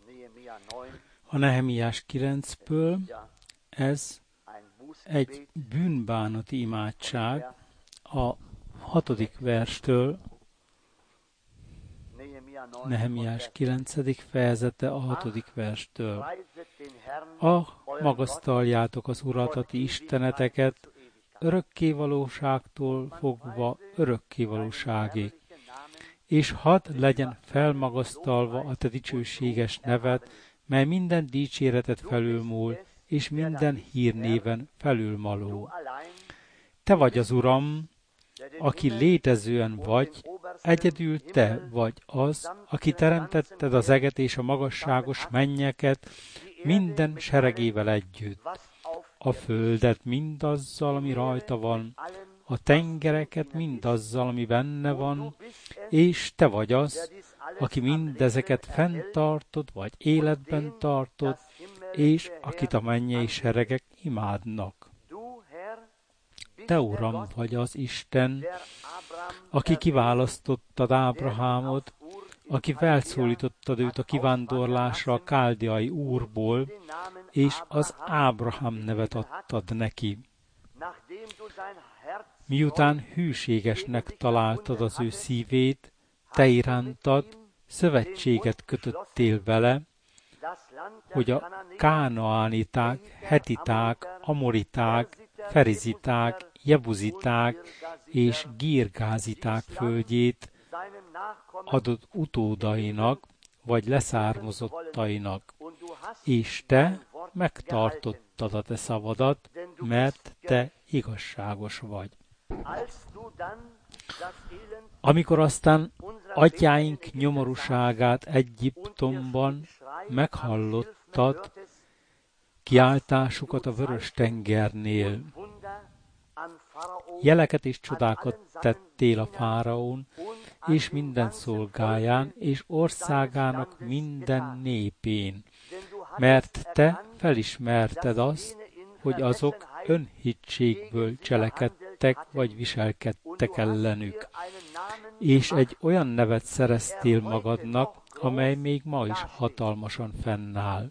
A Nehemiás 9-ből ez egy bűnbánati imádság a 6. verstől, Nehemiás 9. fejezete a 6. verstől. Magasztaljátok az Urat, a ti isteneteket, örökkévalóságtól fogva örökkévalóságig. És hadd legyen felmagasztalva a te dicsőséges neved, mely minden dicséretet felülmúl, és minden hírnéven felülmaló. Te vagy az Uram, aki létezően vagy, egyedül te vagy az, aki teremtetted az eget és a magasságos mennyeket minden seregével együtt. A földet mindazzal, ami rajta van, a tengereket mindazzal, ami benne van, és te vagy az, aki mindezeket fenntartod, vagy életben tartod, és akit a mennyei seregek imádnak. Te, Uram, vagy az Isten, aki kiválasztottad Ábrahámot, aki felszólítottad őt a kivándorlásra a káldeai Úrból, és az Ábrahám nevet adtad neki. Miután hűségesnek találtad az ő szívét, te irántad szövetséget kötöttél vele, hogy a kánaániták, hetiták, amoriták, feriziták, jebuziták és girgáziták földjét adott utódainak, vagy leszármazottainak, és te megtartottad a te szavadat, mert te igazságos vagy. Amikor aztán atyáink nyomorúságát Egyiptomban meghallottad, kiáltásukat a Vörös-tengernél, jeleket és csodákat tettél a fáraón, és minden szolgáján, és országának minden népén, mert te felismerted azt, hogy azok önhitségből cselekedtek, vagy viselkedtek ellenük, és egy olyan nevet szereztél magadnak, amely még ma is hatalmasan fennáll.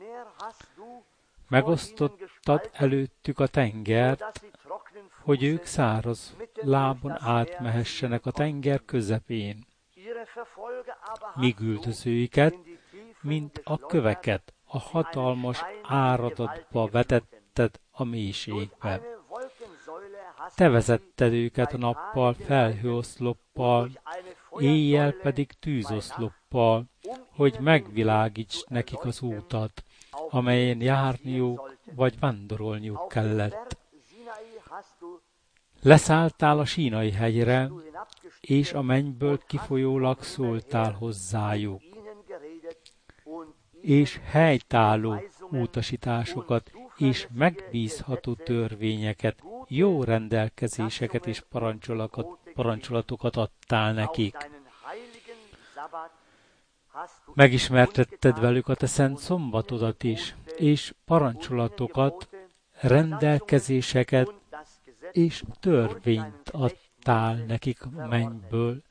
Megosztottad előttük a tengert, hogy ők száraz lábon átmehessenek a tenger közepén, míg üldözőiket, mint a köveket, a hatalmas áradatba vetetted a mélységbe. Te vezetted őket a nappal felhőoszloppal, éjjel pedig tűzoszloppal, hogy megvilágíts nekik az útat, amelyen járniuk vagy vándorolniuk kellett. Leszálltál a Sínai hegyre, és a mennyből kifolyólag szóltál hozzájuk, és helytálló utasításokat, és megbízható törvényeket, jó rendelkezéseket és parancsolatokat adtál nekik. Megismertetted velük a te szent szombatodat is, és parancsolatokat, rendelkezéseket és törvényt adtál nekik a mennyből.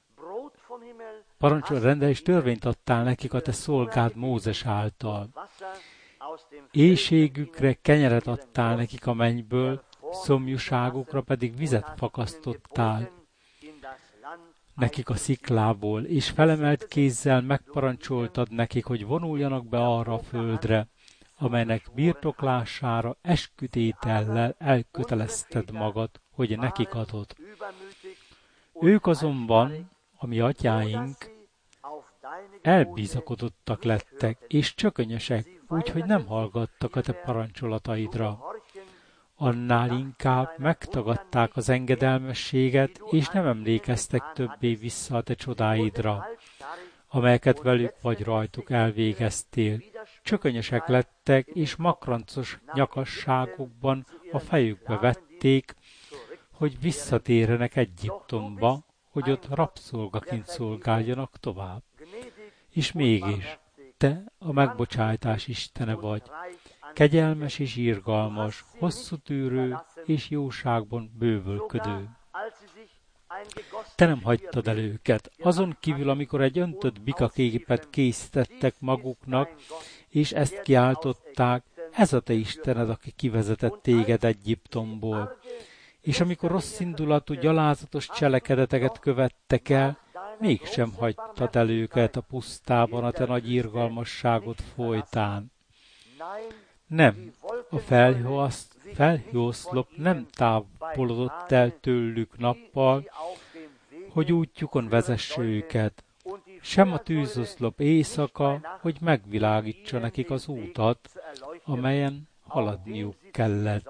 Törvényt adtál nekik a te szolgád Mózes által. Éhségükre kenyeret adtál nekik a mennyből, szomjúságukra pedig vizet fakasztottál nekik a sziklából, és felemelt kézzel megparancsoltad nekik, hogy vonuljanak be arra a földre, amelynek birtoklására eskütétellel elkötelezted magad, hogy nekik adod. Ők azonban, a mi atyáink, elbízakodottak lettek, és csökönyösek, úgyhogy nem hallgattak a te parancsolataidra. Annál inkább megtagadták az engedelmességet, és nem emlékeztek többé vissza a te csodáidra, amelyeket velük vagy rajtuk elvégeztél. Csökönyösek lettek, és makrancos nyakasságukban a fejükbe vették, hogy visszatérjenek Egyiptomba, hogy ott rabszolgaként szolgáljanak tovább. És mégis, te a megbocsájtás Istene vagy, kegyelmes és irgalmas, hosszú tűrő és jóságban bővölködő. Te nem hagytad el őket. Azon kívül, amikor egy öntött bikaképet készítettek maguknak, és ezt kiáltották, ez a te Istened, aki kivezetett téged Egyiptomból. És amikor rossz indulatú, gyalázatos cselekedeteket követtek el, mégsem hagytad el őket a pusztában a te nagy irgalmasságod folytán. Nem, a felhőoszlop nem távolodott el tőlük nappal, hogy útjukon vezesse őket, sem a tűzoszlop éjszaka, hogy megvilágítsa nekik az útat, amelyen haladniuk kellett.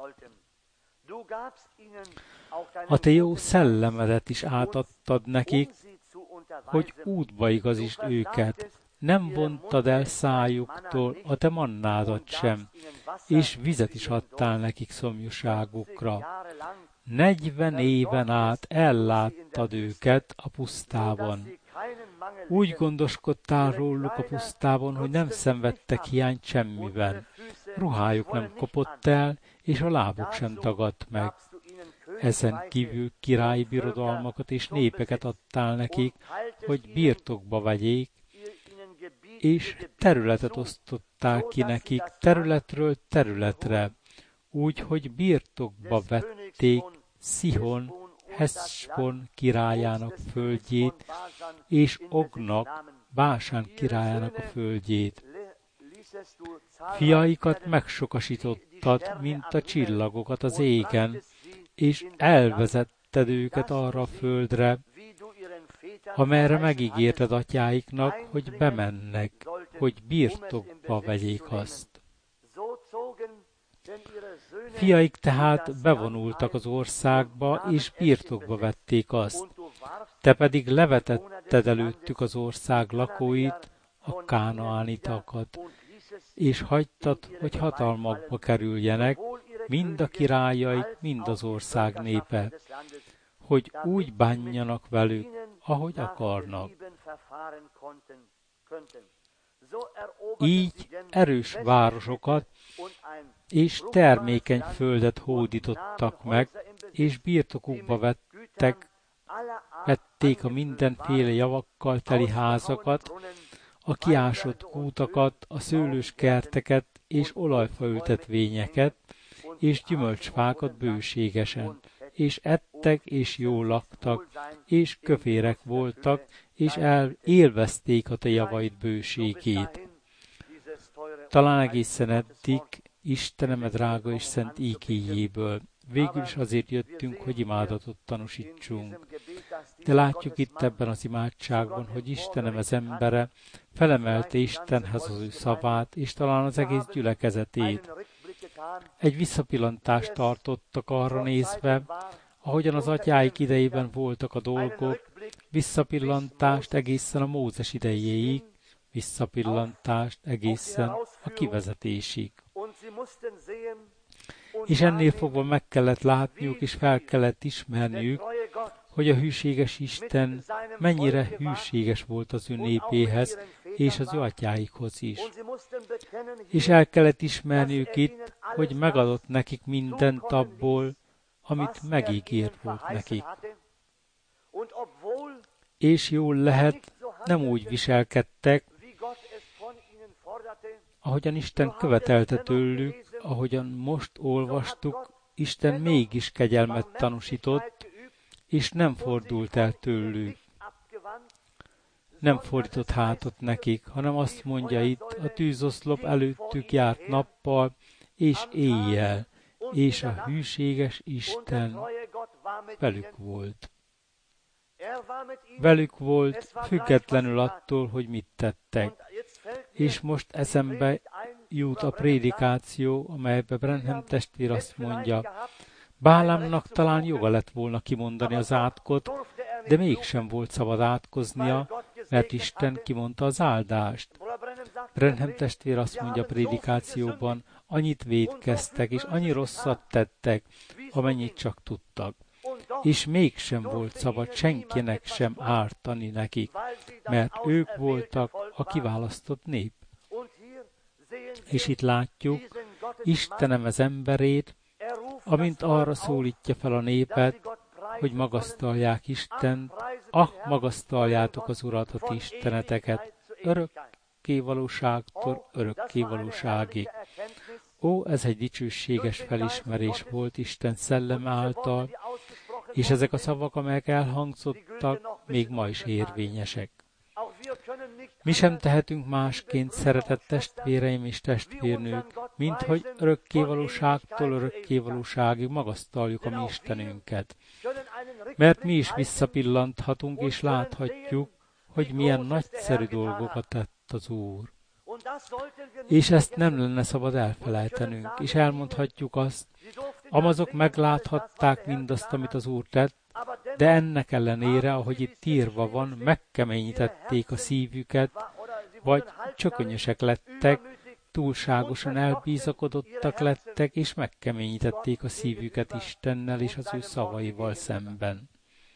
A te jó szellemedet is átadtad nekik, hogy útba igazítsd őket. Nem vontad el szájuktól a te mannádat sem, és vizet is adtál nekik szomjúságukra. 40 éven át elláttad őket a pusztában. Úgy gondoskodtál róluk a pusztában, hogy nem szenvedtek hiányt semmiben. Ruhájuk nem kopott el, és a lábuk sem dagadt meg. Ezen kívül királyi birodalmakat és népeket adtál nekik, hogy birtokba vegyék, és területet osztottál ki nekik területről területre, úgy, hogy birtokba vették Szihon, Heszbon királyának földjét, és Ognak, Básán királyának a földjét. Fiaikat megsokasítottad, mint a csillagokat az égen, és elvezetted őket arra a földre, amerre megígérted atyáiknak, hogy bemennek, hogy birtokba vegyék azt. Fiaik tehát bevonultak az országba, és birtokba vették azt. Te pedig levetetted előttük az ország lakóit, a kánaánitakat, és hagytad, hogy hatalmakba kerüljenek, mind a királyaik, mind az ország népe, hogy úgy bánjanak velük, ahogy akarnak. Így erős városokat és termékeny földet hódítottak meg, és birtokukba vették a mindenféle javakkal teli házakat, a kiásott kútakat, a szőlős kerteket és olajfaültetvényeket, és gyümölcsfákat bőségesen, és ettek, és jól laktak, és köférek voltak, és élvezték a te javaid bőségét. Talán egészen eddig, Istenem, a drága és szent ígéjéből. Végül is azért jöttünk, hogy imádatot tanúsítsunk. De látjuk itt ebben az imádságban, hogy Istenem az embere felemelte Istenhez az ő szavát, és talán az egész gyülekezetét. Egy visszapillantást tartottak arra nézve, ahogyan az atyáik idejében voltak a dolgok, visszapillantást egészen a Mózes idejéig, visszapillantást egészen a kivezetésig. És ennél fogva meg kellett látniuk, és fel kellett ismerniük, hogy a hűséges Isten mennyire hűséges volt az ő népéhez, és az ő atyáikhoz is. És el kellett ismerniük itt, hogy megadott nekik mindent abból, amit megígért volt nekik. És jól lehet, nem úgy viselkedtek, ahogyan Isten követelte tőlük, ahogyan most olvastuk, Isten mégis kegyelmet tanúsított, és nem fordult el tőlük. Nem fordított hátat nekik, hanem azt mondja itt, a tűzoszlop előttük járt nappal és éjjel, és a hűséges Isten velük volt. Velük volt, függetlenül attól, hogy mit tettek. És most eszembe jut a prédikáció, amelybe Branham testvér azt mondja, Bálámnak talán joga lett volna kimondani az átkot, de mégsem volt szabad átkoznia, mert Isten kimondta az áldást. Branham testvér azt mondja a prédikációban, annyit vétkeztek, és annyi rosszat tettek, amennyit csak tudtak. És mégsem volt szabad senkinek sem ártani nekik, mert ők voltak a kiválasztott nép. És itt látjuk, Istenem az emberét, amint arra szólítja fel a népet, hogy magasztalják Istent, magasztaljátok az Urat, a ti isteneteket, örökké valóságtól örökké valóságig. Ó, ez egy dicsőséges felismerés volt Isten szellem által, és ezek a szavak, amelyek elhangzottak, még ma is érvényesek. Mi sem tehetünk másként, szeretett testvéreim és testvérnők, mint hogy örökkévalóságtól örökkévalóságig magasztaljuk a mi Istenünket. Mert mi is visszapillanthatunk és láthatjuk, hogy milyen nagyszerű dolgokat tett az Úr. És ezt nem lenne szabad elfelejtenünk, és elmondhatjuk azt, amazok megláthatták mindazt, amit az Úr tett, de ennek ellenére, ahogy itt írva van, megkeményítették a szívüket, vagy csökönyösek lettek, túlságosan elbízakodottak lettek, és megkeményítették a szívüket Istennel és az ő szavaival szemben.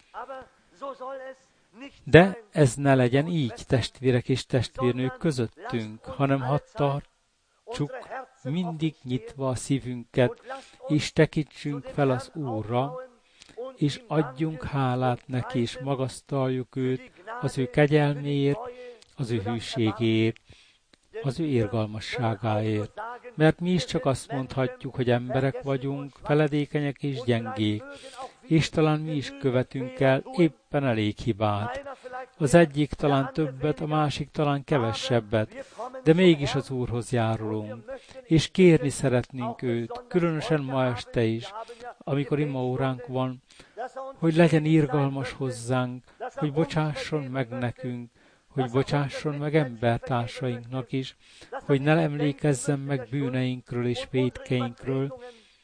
De ez ne legyen így, testvérek és testvérnők közöttünk, hanem hadd tartsuk mindig nyitva a szívünket, és tekintsünk fel az Úrra, és adjunk hálát neki, és magasztaljuk őt az ő kegyelméért, az ő hűségéért, az ő irgalmasságáért. Mert mi is csak azt mondhatjuk, hogy emberek vagyunk, feledékenyek és gyengék, és talán mi is követünk el éppen elég hibát. Az egyik talán többet, a másik talán kevesebbet, de mégis az Úrhoz járulunk, és kérni szeretnénk őt, különösen ma este is, amikor imaóránk van, hogy legyen irgalmas hozzánk, hogy bocsásson meg nekünk, hogy bocsásson meg embertársainknak is, hogy ne emlékezzen meg bűneinkről és vétkeinkről,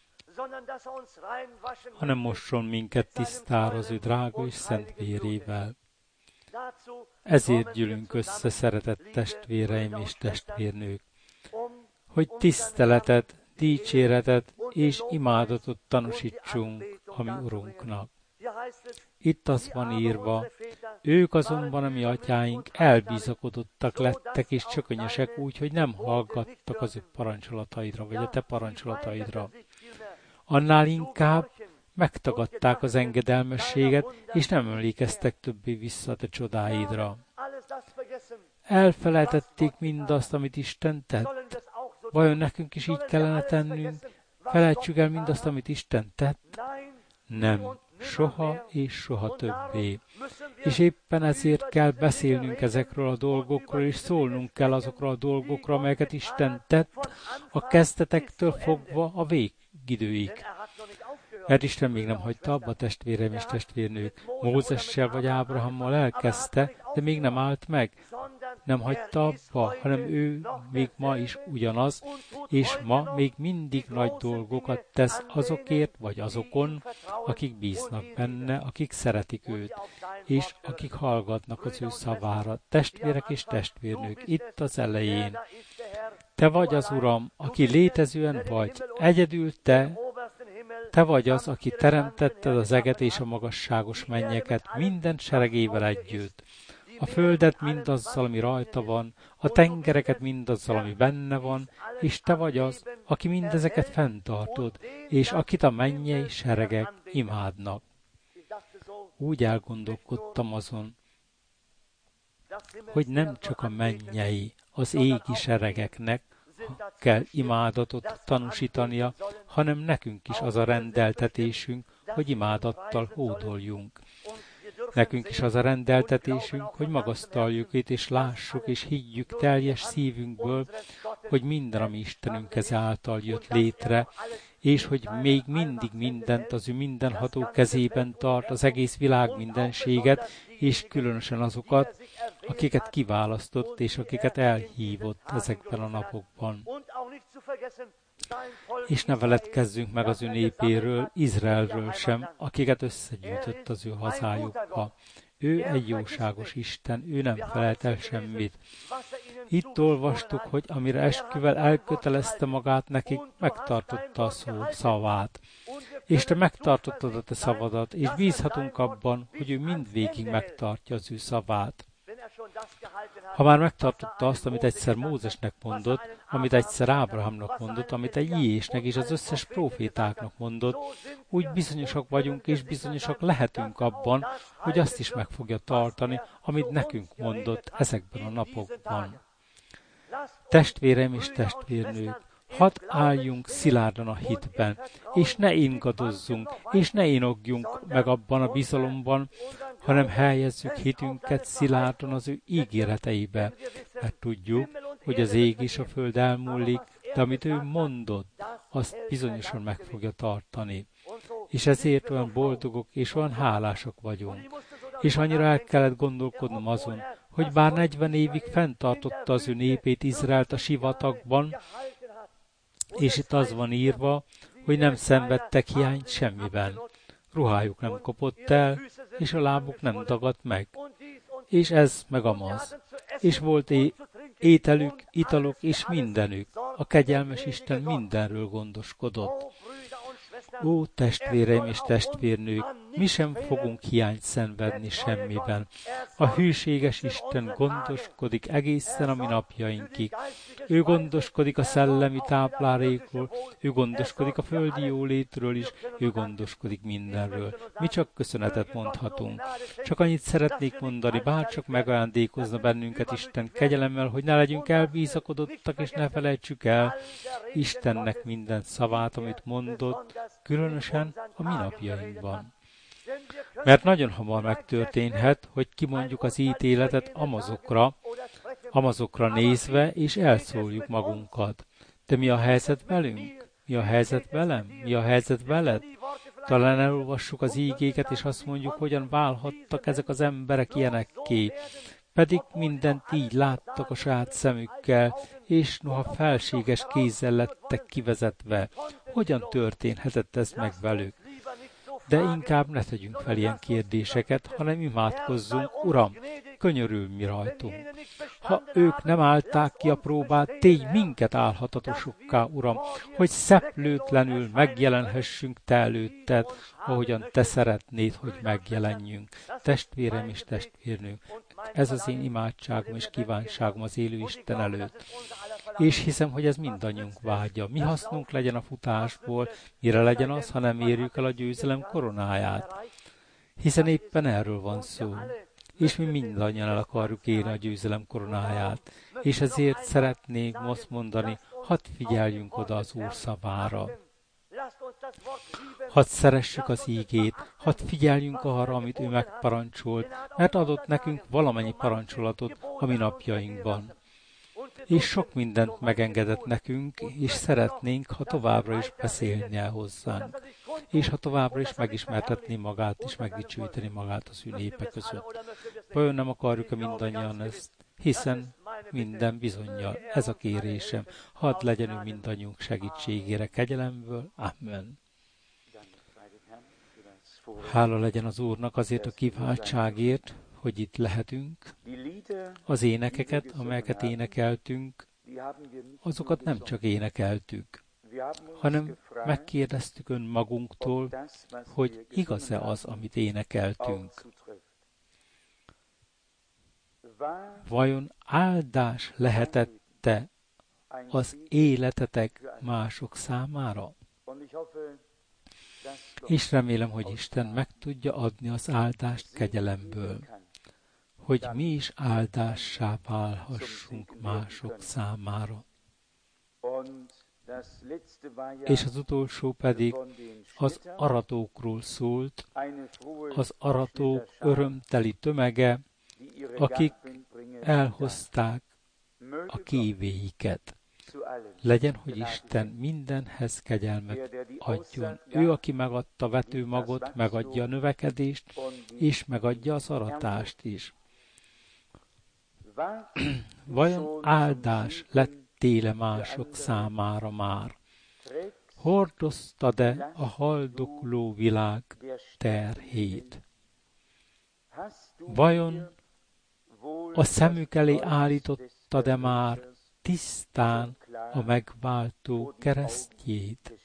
hanem mosson minket tisztára az ő drága és szent vérével. Ezért gyűlünk össze, szeretett testvéreim és testvérnők, hogy tiszteletet, dicséretet és imádatot tanúsítsunk a mi Urunknak. Itt az van írva, ők azonban a mi atyáink elbízakodottak lettek és csökönyösek úgy, hogy nem hallgattak az ő parancsolataidra, vagy a te parancsolataidra. Annál inkább megtagadták az engedelmességet, és nem emlékeztek többé vissza a te csodáidra. Elfelejtették mindazt, amit Isten tett. Vajon nekünk is így kellene tennünk? Felejtsük el mindazt, amit Isten tett? Nem, soha és soha többé. És éppen ezért kell beszélnünk ezekről a dolgokról, és szólnunk kell azokról a dolgokról, amelyeket Isten tett a kezdetektől fogva a végidőig. Mert Isten még nem hagyta abba, testvérem és testvérnők. Mózessel vagy Ábrahammal elkezdte, de még nem állt meg. Nem hagyta abba, hanem ő még ma is ugyanaz, és ma még mindig nagy dolgokat tesz azokért vagy azokon, akik bíznak benne, akik szeretik őt, és akik hallgatnak az ő szavára. Testvérek és testvérnők, itt az elején. Te vagy az Uram, aki létezően vagy, egyedül te vagy az, aki teremtetted az eget és a magasságos mennyeket minden seregével együtt. A földet mindazzal, ami rajta van, a tengereket mindazzal, ami benne van, és te vagy az, aki mindezeket fenntartod, és akit a mennyei seregek imádnak. Úgy elgondolkodtam azon, hogy nem csak a mennyei, az égi seregeknek kell imádatot tanúsítania, hanem nekünk is az a rendeltetésünk, hogy imádattal hódoljunk. Nekünk is az a rendeltetésünk, hogy magasztaljuk őt, és lássuk, és higgyük teljes szívünkből, hogy minden, ami Istenünk keze által jött létre, és hogy még mindig mindent az ő mindenható kezében tart, az egész világ mindenséget, és különösen azokat, akiket kiválasztott, és akiket elhívott ezekben a napokban. És ne feledkezzünk meg az ő népéről, Izraelről sem, akiket összegyűjtött az ő hazájukba. Ő egy jóságos Isten, ő nem felelt el semmit. Itt olvastuk, hogy amire esküvel elkötelezte magát nekik, megtartotta a szavát. És te megtartottad a te szavadat, és bízhatunk abban, hogy ő mindvégig megtartja az ő szavát. Ha már megtartotta azt, amit egyszer Mózesnek mondott, amit egyszer Ábrahámnak mondott, amit egy Jézusnek és az összes prófétáknak mondott, úgy bizonyosak vagyunk és bizonyosak lehetünk abban, hogy azt is meg fogja tartani, amit nekünk mondott ezekben a napokban. Testvéreim és testvérnők, hadd álljunk szilárdan a hitben, és ne ingadozzunk, és ne inogjunk meg abban a bizalomban, hanem helyezzük hitünket szilárdan az ő ígéreteibe, mert tudjuk, hogy az ég és a föld elmúlik, de amit ő mondott, azt bizonyosan meg fogja tartani. És ezért olyan boldogok és olyan hálásak vagyunk. És annyira el kellett gondolkodnom azon, hogy bár 40 évig fenntartotta az ő népét Izraelt a sivatagban, és itt az van írva, hogy nem szenvedtek hiányt semmiben. Ruhájuk nem kopott el, és a lábuk nem dagadt meg. És ez meg amaz. És volt ételük, italuk és mindenük. A kegyelmes Isten mindenről gondoskodott. Ó, testvéreim és testvérnők, mi sem fogunk hiányt szenvedni semmiben. A hűséges Isten gondoskodik egészen a mi napjainkig. Ő gondoskodik a szellemi táplálékról, ő gondoskodik a földi jólétről is, ő gondoskodik mindenről. Mi csak köszönetet mondhatunk. Csak annyit szeretnék mondani, bárcsak megajándékozna bennünket Isten kegyelemmel, hogy ne legyünk elbízakodottak, és ne felejtsük el Istennek minden szavát, amit mondott, különösen a mi napjainkban. Mert nagyon hamar megtörténhet, hogy kimondjuk az ítéletet amazokra nézve, és elszóljuk magunkat. De mi a helyzet velünk? Mi a helyzet velem? Mi a helyzet veled? Talán elolvassuk az ígéket, és azt mondjuk, hogyan válhattak ezek az emberek ilyenekké. Pedig mindent így láttak a saját szemükkel, és noha felséges kézzel lettek kivezetve. Hogyan történhetett ez meg velük? De inkább ne tegyünk fel ilyen kérdéseket, hanem imádkozzunk, Uram, könyörülj mi rajtunk. Ha ők nem állták ki a próbát, tégy minket állhatatosokká, Uram, hogy szeplőtlenül megjelenhessünk Te előtted, ahogyan Te szeretnéd, hogy megjelenjünk. Testvérem és testvérnők, ez az én imádságom és kívánságom az élő Isten előtt. És hiszem, hogy ez mindannyiunk vágya. Mi hasznunk legyen a futásból, mire legyen az, ha nem érjük el a győzelem koronáját. Hiszen éppen erről van szó. És mi mindannyian el akarjuk érni a győzelem koronáját. És ezért szeretnék most mondani, hadd figyeljünk oda az Úr szavára. Hadd szeressük az ígét, hadd figyeljünk arra, amit ő megparancsolt, mert adott nekünk valamennyi parancsolatot a mi napjainkban. És sok mindent megengedett nekünk, és szeretnénk, ha továbbra is beszélnie hozzánk, és ha továbbra is megismertetni magát, és megdicsőíteni magát az ő népe között. Vajon nem akarjuk-e mindannyian ezt? Hiszen minden bizonnyal ez a kérésem, hadd legyen ő mindannyiunk segítségére kegyelemből. Amen. Hála legyen az Úrnak azért a kiváltságért, hogy itt lehetünk. Az énekeket, amelyeket énekeltünk, azokat nem csak énekeltük, hanem megkérdeztük önmagunktól, hogy igaz-e az, amit énekeltünk. Vajon áldás lehetette az életetek mások számára? És remélem, hogy Isten meg tudja adni az áldást kegyelemből, hogy mi is áldássá válhassunk mások számára. És az utolsó pedig az aratókról szólt, az aratók örömteli tömege, akik elhozták a kívéiket. Legyen, hogy Isten mindenhez kegyelmet adjon. Ő, aki megadta vetőmagot, megadja a növekedést, és megadja az aratást is. Vajon áldás lettél-e mások számára már? Hordoztad-e a haldokló világ terhét? Vajon a szemük elé állítottad-e már tisztán a megváltó keresztjét?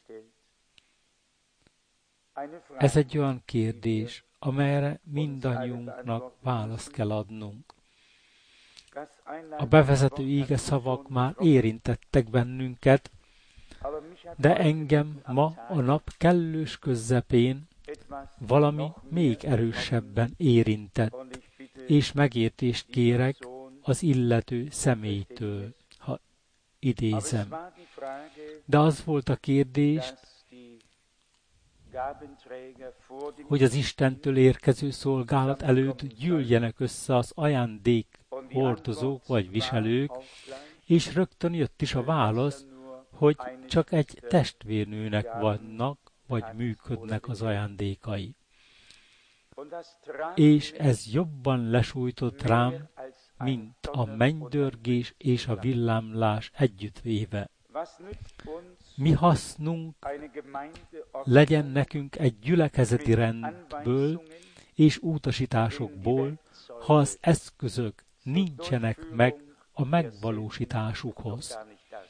Ez egy olyan kérdés, amelyre mindannyiunknak választ kell adnunk. A bevezető íge szavak már érintettek bennünket, de engem ma a nap kellős közepén valami még erősebben érintett, és megértést kérek az illető személytől, ha idézem. De az volt a kérdés, hogy az Istentől érkező szolgálat előtt gyűljenek össze az ajándék hordozók vagy viselők, és rögtön jött is a válasz, hogy csak egy testvérnőnek vannak, vagy működnek az ajándékai. És ez jobban lesújtott rám, mint a mennydörgés és a villámlás együttvéve. Mi hasznunk legyen nekünk egy gyülekezeti rendből és utasításokból, ha az eszközök nincsenek meg a megvalósításukhoz.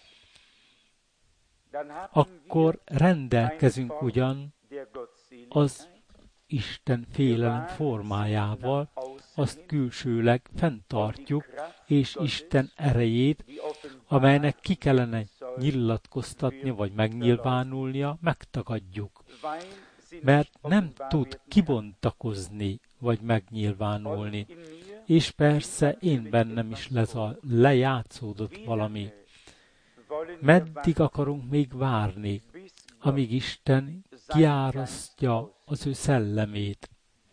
Akkor rendelkezünk ugyan az Isten félelem formájával, azt külsőleg fenntartjuk, és Isten erejét, amelynek ki kellene nyilatkoztatnia vagy megnyilvánulnia, megtagadjuk. Mert nem tud kibontakozni vagy megnyilvánulni. És persze én bennem is lejátszódott valami. Meddig akarunk még várni, amíg Isten kiárasztja az ő szellemét?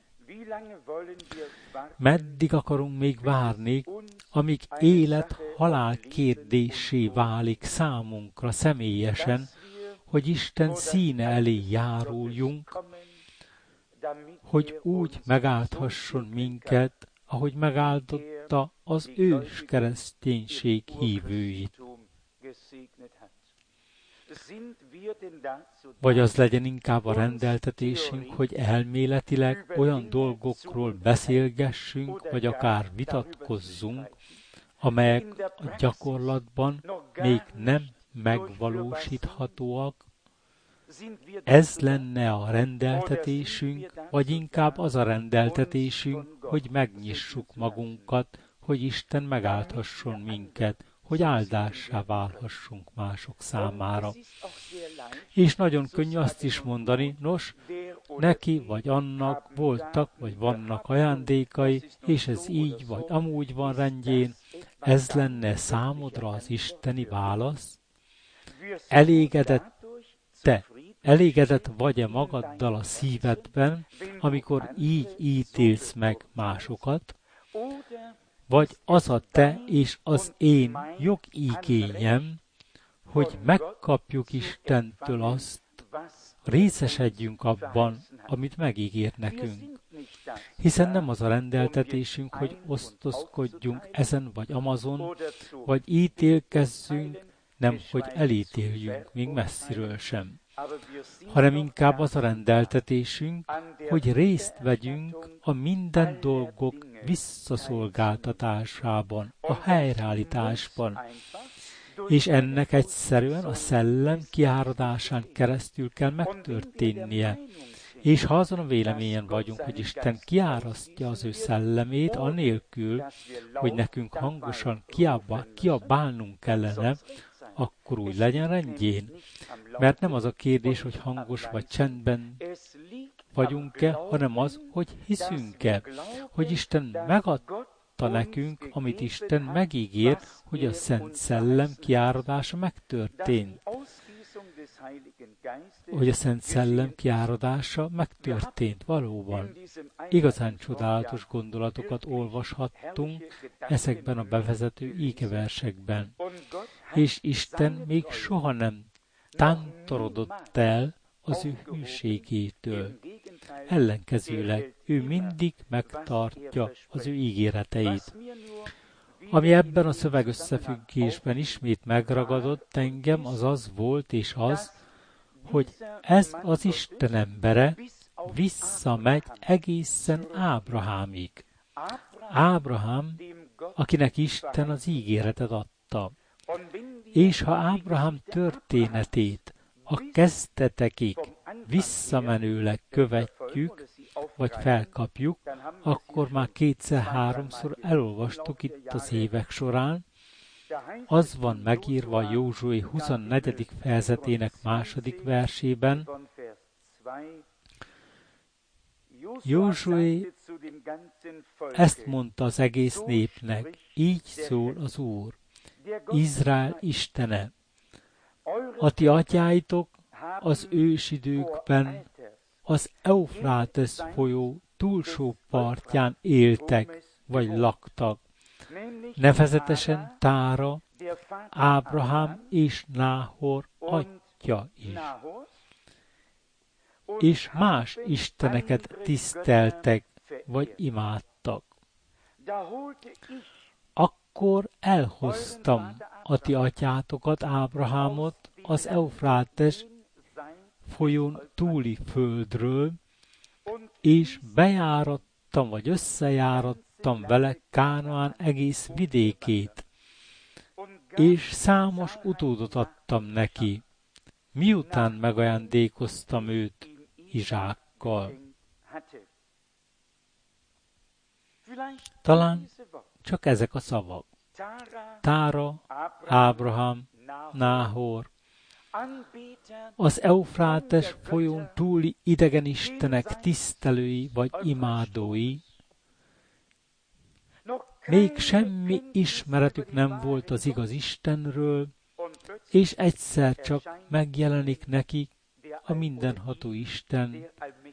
Meddig akarunk még várni, amíg élet-halál kérdéssé válik számunkra személyesen, hogy Isten színe elé járuljunk, hogy úgy megálthasson minket, ahogy megáldotta az ős kereszténység hívőit. Vagy az legyen inkább a rendeltetésünk, hogy elméletileg olyan dolgokról beszélgessünk, vagy akár vitatkozzunk, amelyek a gyakorlatban még nem megvalósíthatóak. Ez lenne a rendeltetésünk, vagy inkább az a rendeltetésünk, hogy megnyissuk magunkat, hogy Isten megálthasson minket, hogy áldássá válhassunk mások számára. És nagyon könnyű azt is mondani, nos, neki vagy annak voltak vagy vannak ajándékai, és ez így vagy amúgy van rendjén, ez lenne számodra az isteni válasz? Elégedett vagy-e magaddal a szívedben, amikor így ítélsz meg másokat? Vagy az a te és az én jogigényem, hogy megkapjuk Istentől azt, részesedjünk abban, amit megígért nekünk. Hiszen nem az a rendeltetésünk, hogy osztozkodjunk ezen vagy amazon, vagy ítélkezzünk, nem hogy elítéljünk, még messziről sem, hanem inkább az a rendeltetésünk, hogy részt vegyünk a minden dolgok visszaszolgáltatásában, a helyreállításban, és ennek egyszerűen a szellem kiáradásán keresztül kell megtörténnie. És ha azon a véleményen vagyunk, hogy Isten kiárasztja az ő szellemét, anélkül, hogy nekünk hangosan kiabálnunk kellene, akkor úgy legyen rendjén. Mert nem az a kérdés, hogy hangos vagy csendben vagyunk-e, hanem az, hogy hiszünk-e, hogy Isten megadta nekünk, amit Isten megígért, hogy a Szent Szellem kiáradása megtörtént. Hogy a Szent Szellem kiáradása megtörtént valóban. Igazán csodálatos gondolatokat olvashattunk ezekben a bevezető ígeversekben. És Isten még soha nem tántorodott el az ő hűségétől. Ellenkezőleg ő mindig megtartja az ő ígéreteit. Ami ebben a szövegösszefüggésben ismét megragadott engem, az az volt és az, hogy ez az Isten embere visszamegy egészen Ábrahámig. Ábrahám, akinek Isten az ígéretet adta. És ha Ábrahám történetét a kezdetekig visszamenőleg követjük, vagy felkapjuk, akkor már kétszer-háromszor elolvastuk itt az évek során. Az van megírva Józsué 24. fejezetének második versében. Józsué ezt mondta az egész népnek, így szól az Úr, Izrael Istene. A ti atyáitok az ősidőkben az Eufrátesz folyó túlsó partján éltek, vagy laktak, nevezetesen Tára, Ábrahám és Náhor atya is. És más isteneket tiszteltek, vagy imádtak. Akkor elhoztam a ti atyátokat, Ábrahámot, az Eufrátes folyón túli földről, és bejárattam, vagy összejárattam vele Kánaán egész vidékét, és számos utódot adtam neki, miután megajándékoztam őt Izsákkal. Talán csak ezek a szavak. Tára, Ábrahám, Náhor, az Eufrátes folyón túli idegenistenek tisztelői vagy imádói, még semmi ismeretük nem volt az igaz Istenről, és egyszer csak megjelenik nekik a mindenható Isten,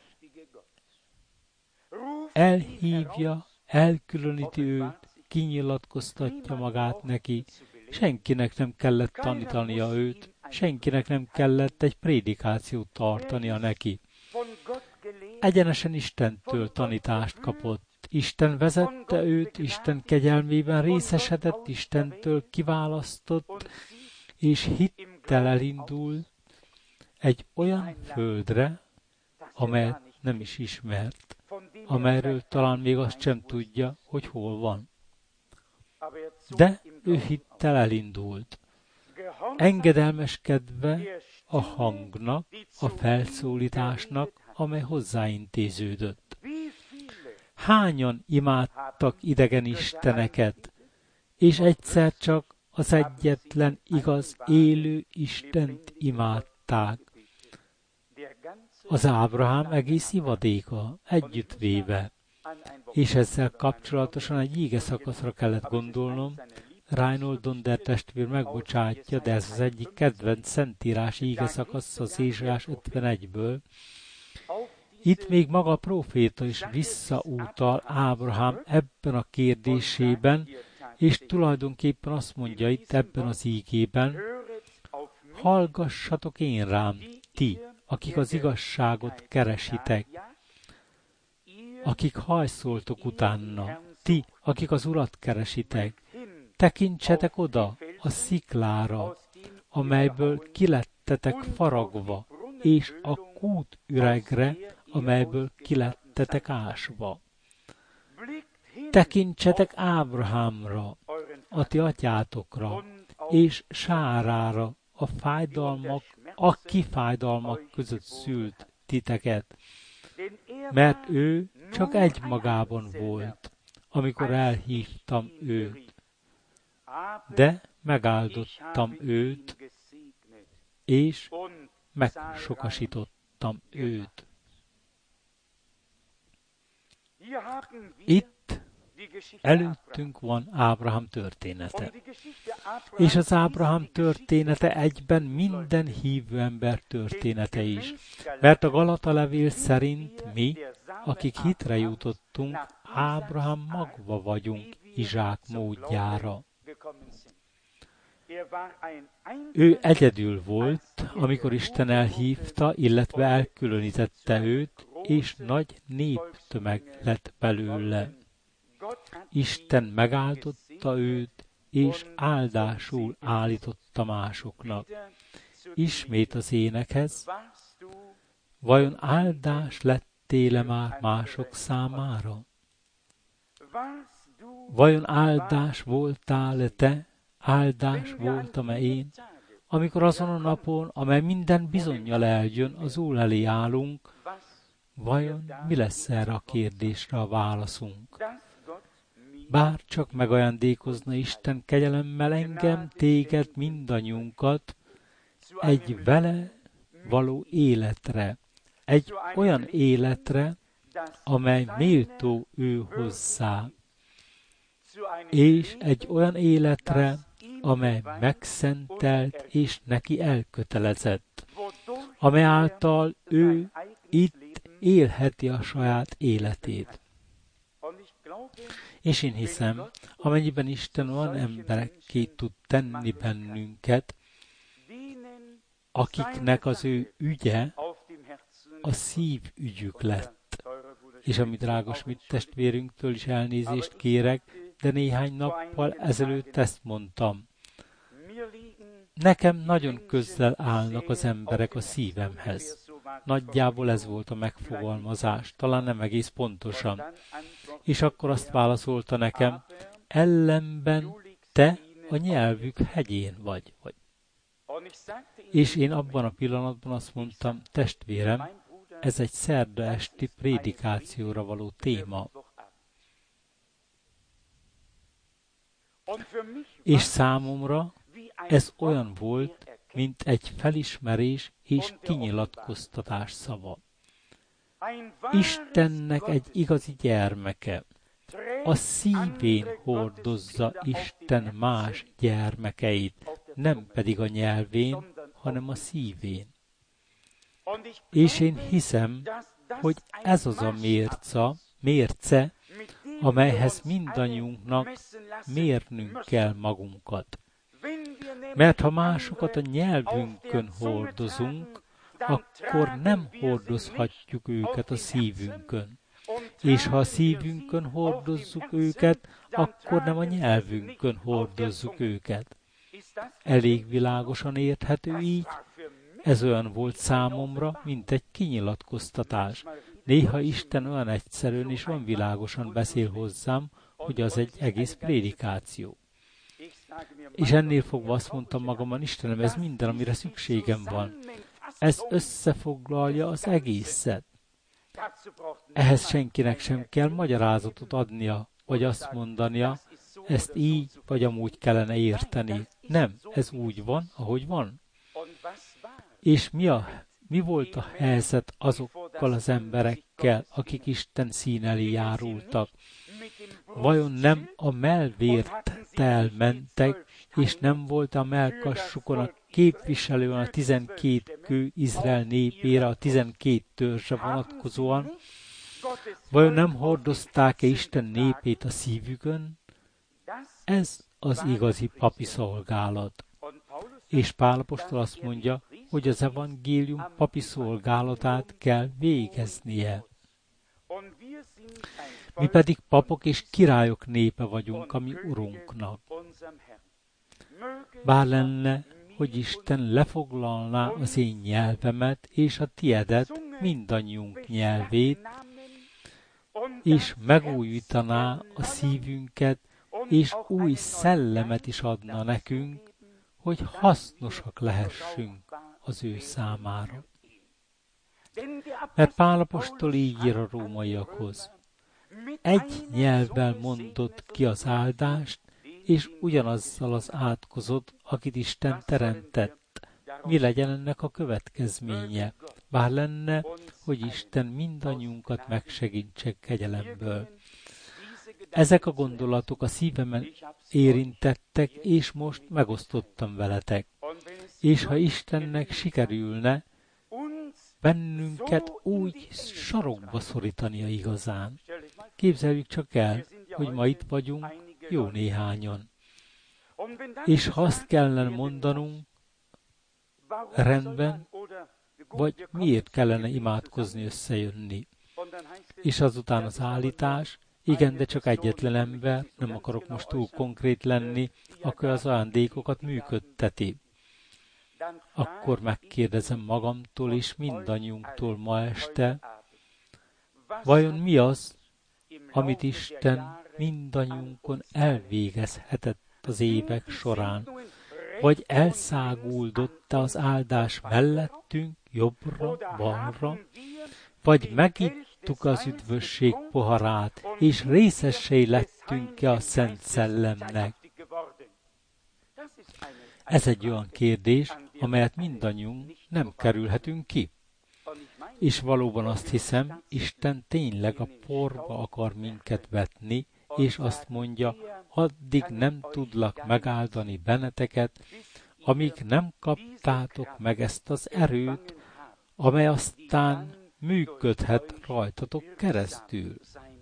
elhívja, elkülöníti őt, kinyilatkoztatja magát neki, senkinek nem kellett tanítania őt, senkinek nem kellett egy prédikációt tartania neki. Egyenesen Istentől tanítást kapott. Isten vezette őt, Isten kegyelmében részesedett, Istentől kiválasztott, és hittel elindul egy olyan földre, amelyet nem is ismert, amelyről talán még azt sem tudja, hogy hol van. De ő hittel elindult, engedelmeskedve a hangnak, a felszólításnak, amely hozzáintéződött. Hányan imádtak idegen isteneket, és egyszer csak az egyetlen igaz, élő Istent imádták. Az Ábrahám egész ivadéka együttvéve. És ezzel kapcsolatosan egy ígeszakaszra kellett gondolnom, Reinhold Donder testvér megbocsátja, de ez az egyik kedvenc szentírás ígeszakasz az Ézsaiás 51-ből. Itt még maga a próféta is visszautal Ábrahám ebben a kérdésében, és tulajdonképpen azt mondja itt ebben az ígében, hallgassatok én rám, ti, akik az igazságot keresitek, akik hajszoltok utána, ti, akik az Urat keresitek, tekintsetek oda a sziklára, amelyből kilettetek faragva, és a kút üregre, amelyből kilettetek ásva. Tekintsetek Ábrahámra, a ti atyátokra, és Sárára, aki fájdalmak között szült titeket, mert ő csak egymagában volt, amikor elhívtam őt, de megáldottam őt, és megsokasítottam őt. Itt előttünk van Ábrahám története. És az Ábrahám története egyben minden hívő ember története is. Mert a Galata levél szerint mi, akik hitre jutottunk, Ábrahám magva vagyunk Izsák módjára. Ő egyedül volt, amikor Isten elhívta, illetve elkülönítette őt, és nagy néptömeg lett belőle. Isten megáldotta őt, és áldásul állította másoknak. Ismét az énekhez, vajon áldás lettél-e már mások számára? Vajon áldás voltál-e te, áldás voltam-e én, amikor azon a napon, amely minden bizonnyal eljön, az Úr elé állunk, Vajon mi lesz erre a kérdésre a válaszunk? Bár csak megajándékozna Isten kegyelemmel engem, téged, mindannyiunkat egy vele való életre, egy olyan életre, amely méltó ő hozzá, és egy olyan életre, amely megszentelt és neki elkötelezett, amely által ő itt élheti a saját életét. És én hiszem, amennyiben Isten olyan emberekké tud tenni bennünket, akiknek az ő ügye a szívügyük lett. És ami drága Schmidt testvérünktől is elnézést kérek, de néhány nappal ezelőtt ezt mondtam. Nekem nagyon közel állnak az emberek a szívemhez. Nagyjából ez volt a megfogalmazás, talán nem egész pontosan. És akkor azt válaszolta nekem, ellenben te a nyelvük hegyén vagy. És én abban a pillanatban azt mondtam, testvérem, ez egy szerda esti prédikációra való téma. És számomra ez olyan volt, mint egy felismerés és kinyilatkoztatás szava. Istennek egy igazi gyermeke. A szívén hordozza Isten más gyermekeit, nem pedig a nyelvén, hanem a szívén. És én hiszem, hogy ez az a mérce, amelyhez mindannyiunknak mérnünk kell magunkat. Mert ha másokat a nyelvünkön hordozunk, akkor nem hordozhatjuk őket a szívünkön. És ha a szívünkön hordozzuk őket, akkor nem a nyelvünkön hordozzuk őket. Elég világosan érthető így? Ez olyan volt számomra, mint egy kinyilatkoztatás. Néha Isten olyan egyszerűen és olyan világosan beszél hozzám, hogy az egy egész prédikáció. És ennél fogva azt mondtam magamban, Istenem, ez minden, amire szükségem van. Ez összefoglalja az egészet. Ehhez senkinek sem kell magyarázatot adnia, vagy azt mondania, ezt így vagy amúgy kellene érteni. Nem, ez úgy van, ahogy van. És mi volt a helyzet azokkal az emberekkel, akik Isten szín elé járultak? Vajon nem a mellvérttel mentek, és nem volt a mellkassukon a képviselően a 12 kő Izrael népére, a 12 törzsre vonatkozóan? Vajon nem hordozták-e Isten népét a szívükön? Ez az igazi papi szolgálat. És Pál apostol azt mondja, hogy az evangélium papi szolgálatát kell végeznie. Mi pedig papok és királyok népe vagyunk a mi Urunknak. Bár lenne, hogy Isten lefoglalná az én nyelvemet és a tiedet, mindannyiunk nyelvét, és megújítaná a szívünket, és új szellemet is adna nekünk, hogy hasznosak lehessünk az ő számára. Mert Pál apostol így ír a rómaiakhoz. Egy nyelvvel mondott ki az áldást, és ugyanazzal az átkozott, akit Isten teremtett. Mi legyen ennek a következménye? Bár lenne, hogy Isten mindannyiunkat megsegítse kegyelemből. Ezek a gondolatok a szívemen érintettek, és most megosztottam veletek. És ha Istennek sikerülne bennünket úgy sarokba szorítania igazán. Képzeljük csak el, hogy ma itt vagyunk jó néhányan. És ha azt kellene mondanunk, rendben, vagy miért kellene imádkozni, összejönni. És azután az állítás, igen, de csak egyetlen ember, nem akarok most túl konkrét lenni, akkor az ajándékokat működteti. Akkor megkérdezem magamtól és mindannyiunktól ma este, vajon mi az, amit Isten mindannyiunkon elvégezhetett az évek során, vagy elszáguldott-e az áldás mellettünk, jobbra, balra, vagy megittuk az üdvösség poharát, és részessé lettünk-e a Szent Szellemnek? Ez egy olyan kérdés, amelyet mindannyiunk nem kerülhetünk ki. És valóban azt hiszem, Isten tényleg a porba akar minket vetni, és azt mondja, addig nem tudlak megáldani benneteket, amíg nem kaptátok meg ezt az erőt, amely aztán működhet rajtatok keresztül.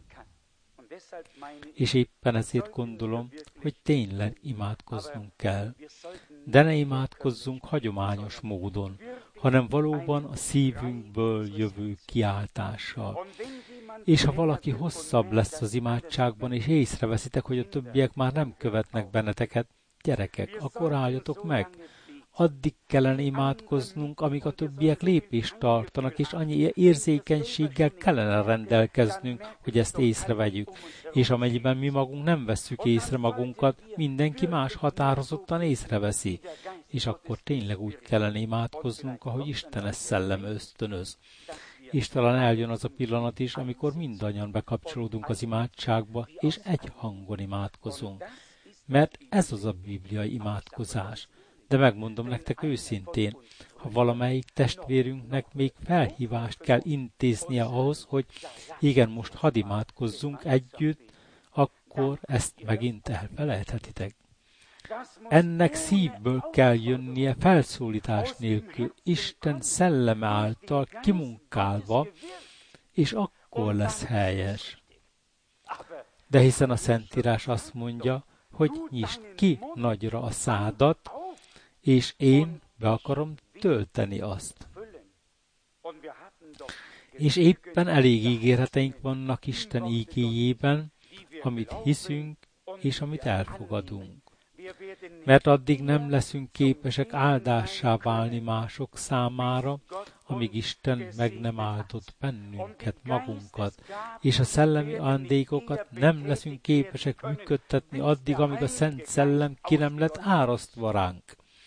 És éppen ezért gondolom, hogy tényleg imádkoznunk kell. De ne imádkozzunk hagyományos módon, hanem valóban a szívünkből jövő kiáltással. És ha valaki hosszabb lesz az imádságban, és észreveszitek, hogy a többiek már nem követnek benneteket, gyerekek, akkor álljatok meg. Addig kellene imádkoznunk, amíg a többiek lépést tartanak, és annyi érzékenységgel kellene rendelkeznünk, hogy ezt észrevegyük. És amennyiben mi magunk nem vesszük észre magunkat, mindenki más határozottan észreveszi. És akkor tényleg úgy kellene imádkoznunk, ahogy Istenes szellem ösztönöz. És talán eljön az a pillanat is, amikor mindannyian bekapcsolódunk az imádságba, és egy hangon imádkozunk. Mert ez az a bibliai imádkozás. De megmondom nektek őszintén, ha valamelyik testvérünknek még felhívást kell intéznie ahhoz, hogy igen, most hadd imádkozzunk együtt, akkor ezt megint elfelejthetitek. Ennek szívből kell jönnie felszólítás nélkül, Isten szelleme által kimunkálva, és akkor lesz helyes. De hiszen a Szentírás azt mondja, hogy nyisd ki nagyra a szádat, és én be akarom tölteni azt. És éppen elég ígéreteink vannak Isten ígéjében, amit hiszünk, és amit elfogadunk. Mert addig nem leszünk képesek áldássá válni mások számára, amíg Isten meg nem áldott bennünket, magunkat, és a szellemi ajándékokat nem leszünk képesek működtetni addig, amíg a Szent Szellem ki nem lett árasztva ránk.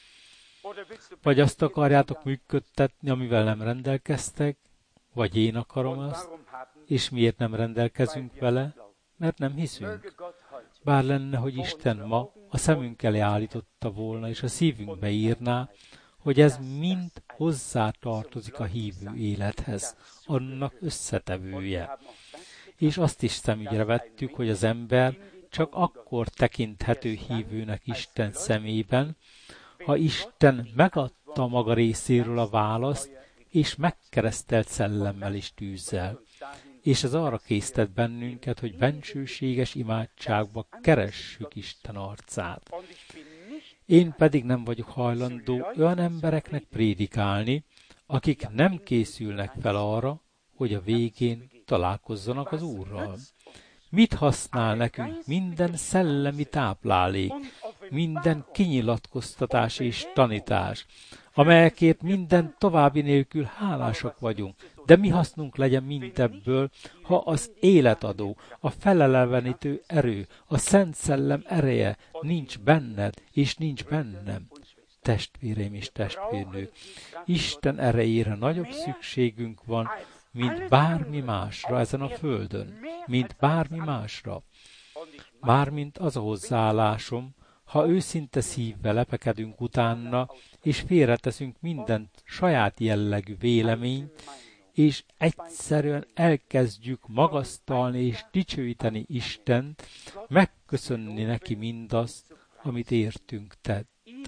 Vagy azt akarjátok működtetni, amivel nem rendelkeztek, vagy én akarom azt, és miért nem rendelkezünk vele, mert nem hiszünk. Bár lenne, hogy Isten ma a szemünk elé állította volna, és a szívünkbe írná, hogy ez mind hozzá tartozik a hívő élethez, annak összetevője. És azt is szemügyre vettük, hogy az ember csak akkor tekinthető hívőnek Isten szemében, ha Isten megadta maga részéről a választ, és megkeresztelt szellemmel és tűzzel. És ez arra késztet bennünket, hogy bensőséges imádságba keressük Isten arcát. Én pedig nem vagyok hajlandó olyan embereknek prédikálni, akik nem készülnek fel arra, hogy a végén találkozzanak az Úrral. Mit használ nekünk minden szellemi táplálék, minden kinyilatkoztatás és tanítás, amelyekért minden további nélkül hálásak vagyunk, de mi hasznunk legyen mindebből, ha az életadó, a felelevenítő erő, a Szent Szellem ereje nincs benned, és nincs bennem. Testvéreim és testvérnők, Isten erejére nagyobb szükségünk van, mint bármi másra ezen a földön, mint bármi másra. Mármint az a hozzáállásom, ha őszinte szívvel lepekedünk utána, és félreteszünk mindent saját jellegű véleményt, és egyszerűen elkezdjük magasztalni és dicsőíteni Istent, megköszönni neki mindazt, amit értünk tett.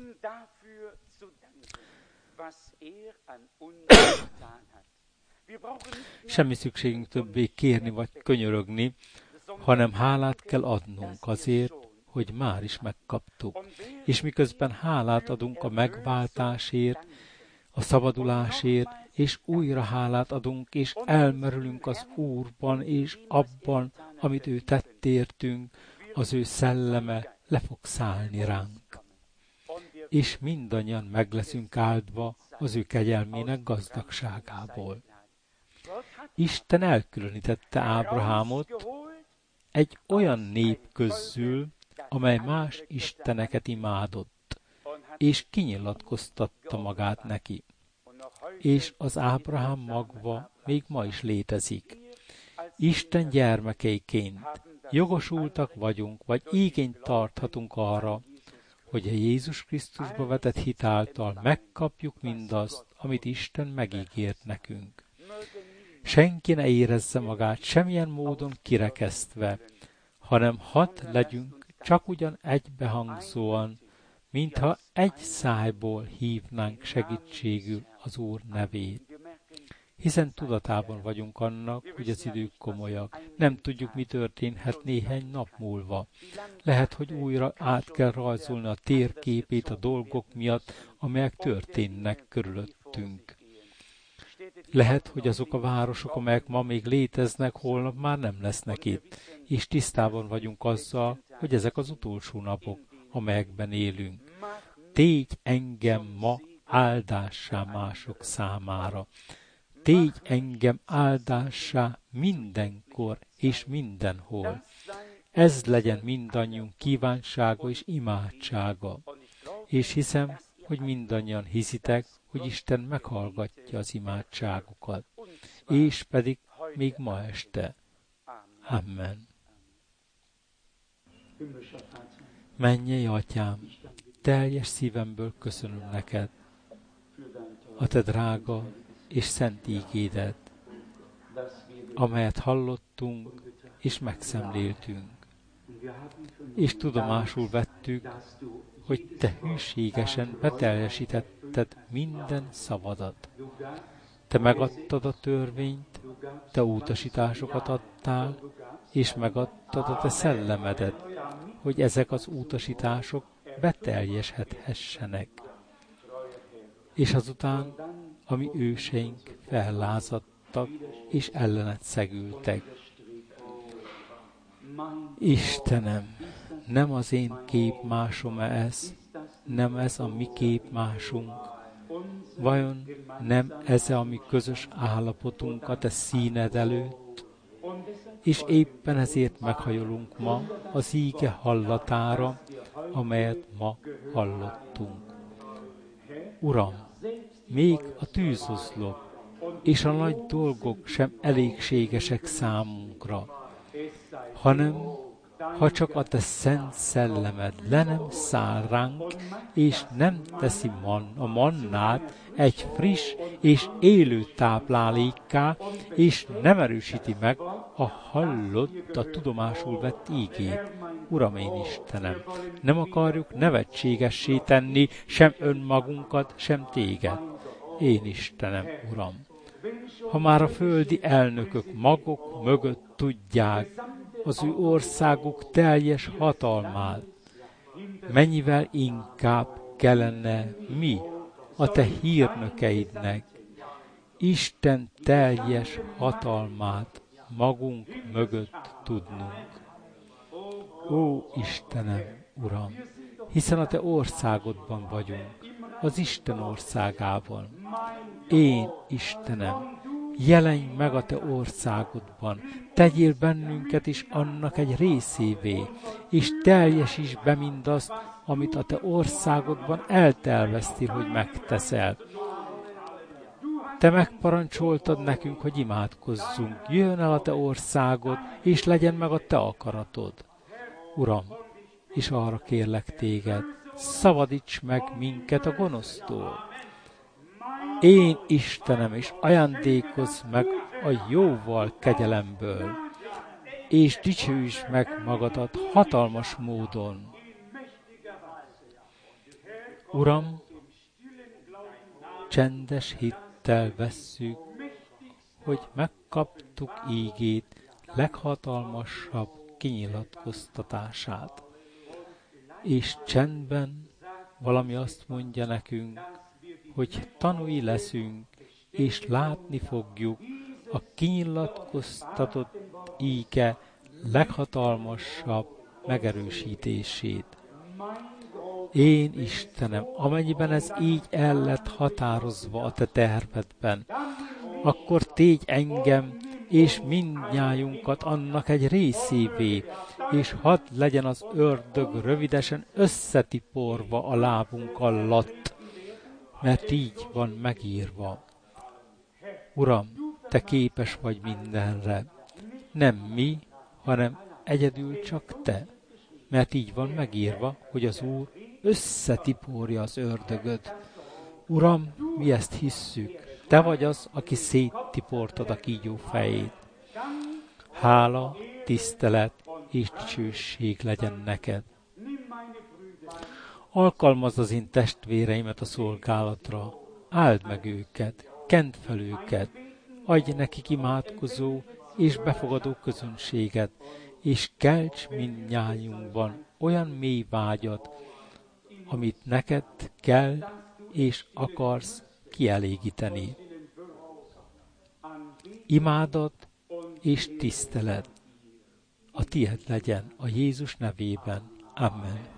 Semmi szükségünk többé kérni vagy könyörögni, hanem hálát kell adnunk azért, hogy már is megkaptuk. És miközben hálát adunk a megváltásért, a szabadulásért, és újra hálát adunk, és elmerülünk az Úrban, és abban, amit ő tett értünk, az ő szelleme le fog szállni ránk. És mindannyian meg leszünk áldva az ő kegyelmének gazdagságából. Isten elkülönítette Ábrahámot egy olyan nép közül, amely más isteneket imádott, és kinyilatkoztatta magát neki. és az Ábrahám magva még ma is létezik. Isten gyermekeiként jogosultak vagyunk, vagy igényt tarthatunk arra, hogy a Jézus Krisztusba vetett hit által megkapjuk mindazt, amit Isten megígért nekünk. Senki ne érezze magát semmilyen módon kirekesztve, hanem hadd legyünk csak ugyan egybehangzóan, mintha egy szájból hívnánk segítségül az Úr nevét. Hiszen tudatában vagyunk annak, hogy az idők komolyak. Nem tudjuk, mi történhet néhány nap múlva. Lehet, hogy újra át kell rajzolni a térképét a dolgok miatt, amelyek történnek körülöttünk. Lehet, hogy azok a városok, amelyek ma még léteznek, holnap már nem lesznek itt, és tisztában vagyunk azzal, hogy ezek az utolsó napok, amelyekben élünk. Tégy engem ma áldássá mások számára. Tégy engem áldássá mindenkor és mindenhol. Ez legyen mindannyiunk kívánsága és imádsága. És hiszem, hogy mindannyian hiszitek, hogy Isten meghallgatja az imádságokat, és pedig még ma este. Amen. Mennyei Atyám, teljes szívemből köszönöm neked a te drága és szent ígédet, amelyet hallottunk és megszemléltünk, és tudomásul vettük, hogy te hűségesen beteljesítetted minden szavadat. Te megadtad a törvényt, te utasításokat adtál, és megadtad a te szellemedet, hogy ezek az utasítások beteljesedhessenek. És azután, ami őseink fellázadtak, és ellened szegültek. Istenem, nem az én képmásom ez, nem ez a mi képmásunk. Vajon nem ez a mi közös állapotunk a te színed előtt? És éppen ezért meghajolunk ma az íge hallatára, amelyet ma hallottunk. Uram, még a tűzoszlop és a nagy dolgok sem elégségesek számunkra, hanem ha csak a te szent szellemed le nem száll ránk, és nem teszi a mannát egy friss és élő táplálékká, és nem erősíti meg a hallott, a tudomásul vett ígét. Uram, én Istenem, nem akarjuk nevetségessé tenni sem önmagunkat, sem téged. Én Istenem, Uram, ha már a földi elnökök maguk mögött tudják az ő országuk teljes hatalmát, mennyivel inkább kellene mi, a te hírnökeidnek, Isten teljes hatalmát magunk mögött tudnunk. Ó, Istenem, Uram, hiszen a te országodban vagyunk, az Isten országában. Én, Istenem, jelenj meg a te országodban, tegyél bennünket is annak egy részévé, és teljesíts be mindazt, amit a te országodban elterveztél, hogy megteszel. Te megparancsoltad nekünk, hogy imádkozzunk, jöjjön el a te országod, és legyen meg a te akaratod. Uram, és arra kérlek téged, szabadíts meg minket a gonosztól. Én, Istenem, és ajándékozz meg a jóval kegyelemből, és dicsőíts meg magadat hatalmas módon. Uram, csendes hittel vesszük, hogy megkaptuk ígét leghatalmasabb kinyilatkoztatását. És csendben valami azt mondja nekünk, hogy tanúi leszünk, és látni fogjuk a kinyilatkoztatott íge leghatalmasabb megerősítését. Én, Istenem, amennyiben ez így el lett határozva a te tervedben, akkor tégy engem és mindnyájunkat annak egy részévé, és hadd legyen az ördög rövidesen összetiporva a lábunk alatt, mert így van megírva. Uram, Te képes vagy mindenre. Nem mi, hanem egyedül csak Te. Mert így van megírva, hogy az Úr összetiporja az ördögöt. Uram, mi ezt hisszük. Te vagy az, aki széttiportad a kígyó fejét. Hála, tisztelet és dicsőség legyen neked. Alkalmazd az én testvéreimet a szolgálatra. Áld meg őket, kend fel őket, adj nekik imádkozó és befogadó közönséget, és kelts mindnyájunkban olyan mély vágyat, amit neked kell és akarsz kielégíteni. Imádat és tisztelet a tiéd legyen a Jézus nevében. Amen.